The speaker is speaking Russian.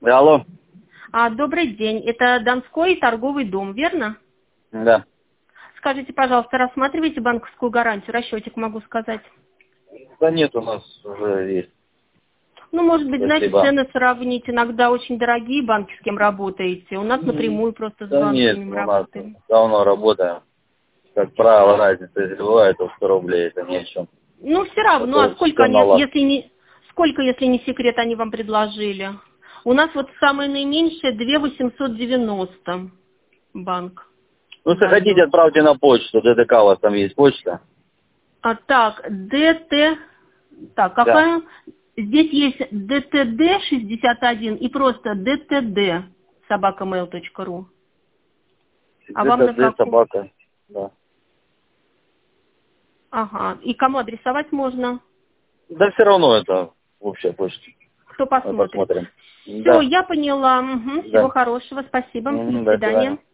Да, алло. Добрый день. Это Донской торговый дом, верно? Да. Скажите, пожалуйста, рассматриваете банковскую гарантию? Расчетик могу сказать. Да нет, у нас уже есть. Ну, может быть, знаете, Спасибо. цены сравнить. Иногда очень дорогие банки, с кем работаете. У нас напрямую просто с Да нет, банками у нас работаем. давно работаем. Как правило, разница, если бывает, то 100 рублей, это ни о чем. Ну, все равно. А Это сколько все они, на лад. если не секрет, они вам предложили? У нас вот самое наименьшее 2 890 банк Ну, если хотите, дает. отправьте на почту. ДТК у вас там есть почта? Так, так, Да. какая? Здесь есть ДТД 61 и просто ДТД собакамейл.ру. А вам на ДТД, какую? собака. Да. Ага. И кому адресовать можно? Да все равно это общая почта. Кто Мы посмотрит? посмотрим. Все, Да. я поняла. Мгм. Всего Да. хорошего. Спасибо. До До свидания. свидания.